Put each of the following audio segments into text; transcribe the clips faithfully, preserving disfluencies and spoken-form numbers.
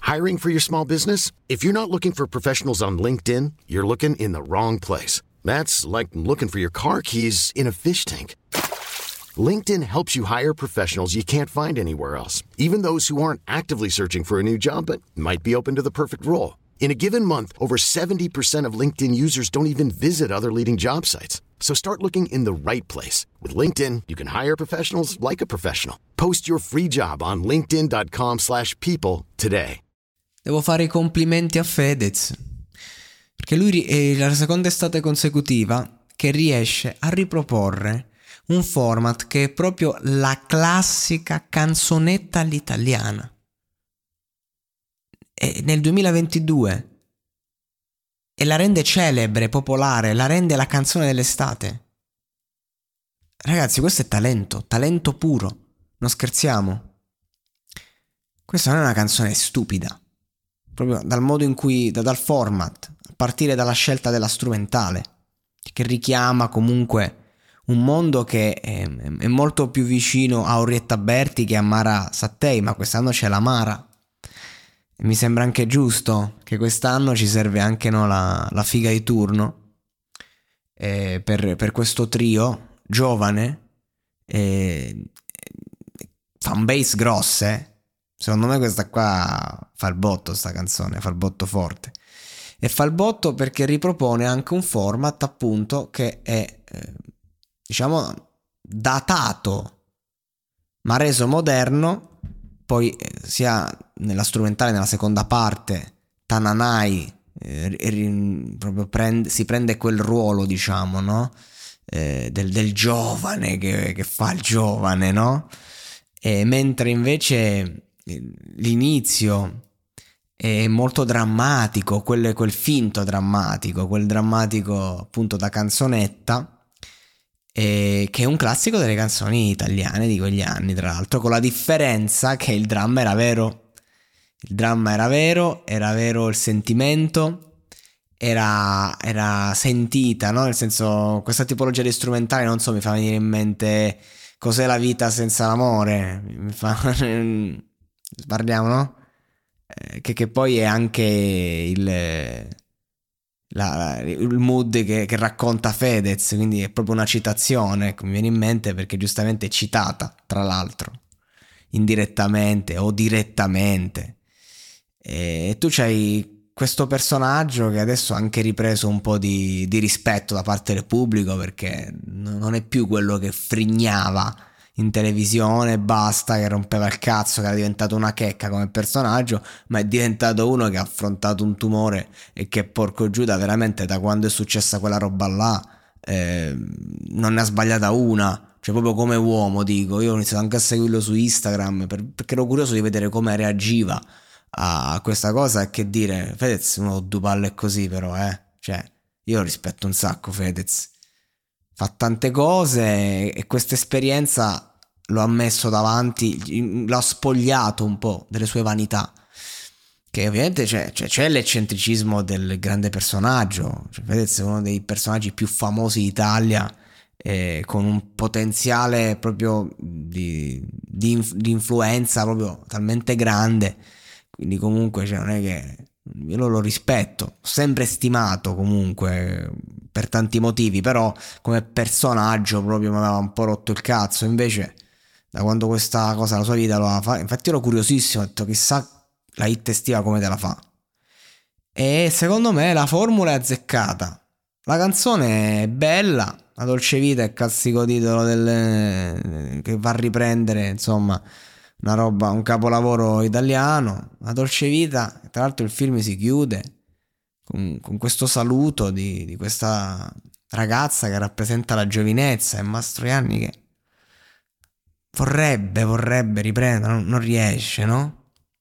Hiring for your small business? If you're not looking for professionals on LinkedIn, you're looking in the wrong place. That's like looking for your car keys in a fish tank. LinkedIn helps you hire professionals you can't find anywhere else, even those who aren't actively searching for a new job but might be open to the perfect role. In a given month, over seventy percent of LinkedIn users don't even visit other leading job sites. So start looking in the right place. With LinkedIn, you can hire professionals like a professional. Post your free job on linkedin.com slash people today. Devo fare i complimenti a Fedez, perché lui è la seconda estate consecutiva che riesce a riproporre un format che è proprio la classica canzonetta all'italiana. E nel duemilaventidue e la rende celebre, popolare, la rende la canzone dell'estate. Ragazzi, questo è talento, talento puro, non scherziamo. Questa non è una canzone stupida, proprio dal modo in cui, da, dal format, a partire dalla scelta della strumentale, che richiama comunque un mondo che è, è molto più vicino a Orietta Berti che a Mara Sattei, ma quest'anno c'è la Mara. E mi sembra anche giusto che quest'anno ci serve anche, no, la, la figa di turno eh, per, per questo trio giovane, eh, fanbase grosse. Secondo me questa qua fa il botto, sta canzone, fa il botto forte. E fa il botto perché ripropone anche un format, appunto, che è eh, diciamo datato ma reso moderno. Poi eh, sia nella strumentale, nella seconda parte, Tananai eh, eh, proprio prende, si prende quel ruolo, diciamo, no? Eh, del, del giovane che, che fa il giovane, no? E mentre invece l'inizio è molto drammatico, quel, quel finto drammatico, quel drammatico appunto da canzonetta, eh, che è un classico delle canzoni italiane di quegli anni, tra l'altro, con la differenza che il dramma era vero, il dramma era vero, era vero il sentimento, era, era sentita, no? Nel senso, questa tipologia di strumentale, non so, mi fa venire in mente Cos'è la vita senza l'amore, mi fa... parliamo, no? Eh, che, che poi è anche il, la, il mood che, che racconta Fedez, quindi è proprio una citazione, ecco, mi viene in mente perché giustamente è citata, tra l'altro, indirettamente o direttamente. E tu c'hai questo personaggio che adesso ha anche ripreso un po' di, di rispetto da parte del pubblico, perché non è più quello che frignava in televisione e basta, che rompeva il cazzo, che era diventato una checca come personaggio, ma è diventato uno che ha affrontato un tumore e che, porco Giuda, veramente da quando è successa quella roba là eh, non ne ha sbagliata una, cioè proprio come uomo, dico. Io ho iniziato anche a seguirlo su Instagram per, perché ero curioso di vedere come reagiva a questa cosa. E che dire, Fedez uno due palle così, però eh cioè io rispetto un sacco Fedez, fa tante cose e questa esperienza lo ha messo davanti, l'ha spogliato un po' delle sue vanità, che ovviamente c'è, c'è, c'è l'eccentricismo del grande personaggio, cioè Fedez è uno dei personaggi più famosi d'Italia, eh, con un potenziale proprio di, di, di influenza proprio talmente grande, quindi comunque cioè, non è che io lo, lo rispetto, ho sempre stimato comunque per tanti motivi, però come personaggio proprio mi aveva un po' rotto il cazzo. Invece da quando questa cosa la sua vita lo ha fatto, infatti ero curiosissimo, ho detto chissà la hit estiva come te la fa, e secondo me la formula è azzeccata. La canzone è bella, La dolce vita è classico titolo del, che va a riprendere insomma una roba, un capolavoro italiano. La dolce vita, tra l'altro il film si chiude con, con questo saluto di, di questa ragazza che rappresenta la giovinezza, e Mastroianni che vorrebbe, vorrebbe riprendere, non, non riesce, no?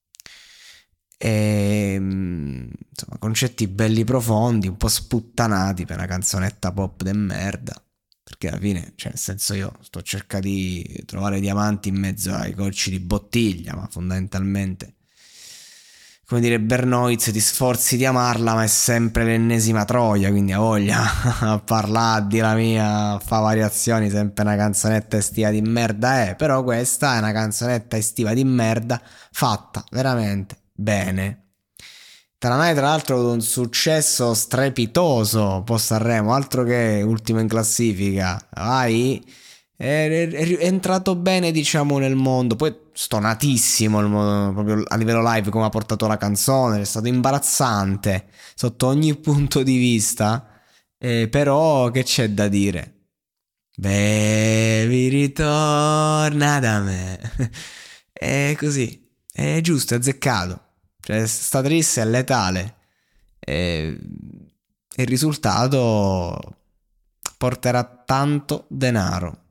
E, insomma, concetti belli profondi, un po' sputtanati per una canzonetta pop de merda, perché alla fine, cioè nel senso, io sto cercando di trovare diamanti in mezzo ai cocci di bottiglia, ma fondamentalmente, come dire Bernoiz, ti sforzi di amarla ma è sempre l'ennesima troia, quindi ha voglia a parlare di la mia, fa variazioni, sempre una canzonetta estiva di merda è, però questa è una canzonetta estiva di merda fatta veramente bene. Tananai tra l'altro ha avuto un successo strepitoso post Sanremo, altro che ultimo in classifica, vai, è, è- è entrato bene diciamo nel mondo, poi stonatissimo il mo- proprio a livello live come ha portato la canzone, è stato imbarazzante sotto ogni punto di vista, eh, però che c'è da dire? Bevi, ritorna da me. È così, è giusto, è azzeccato. Cioè, sta triste è letale. E il risultato porterà tanto denaro.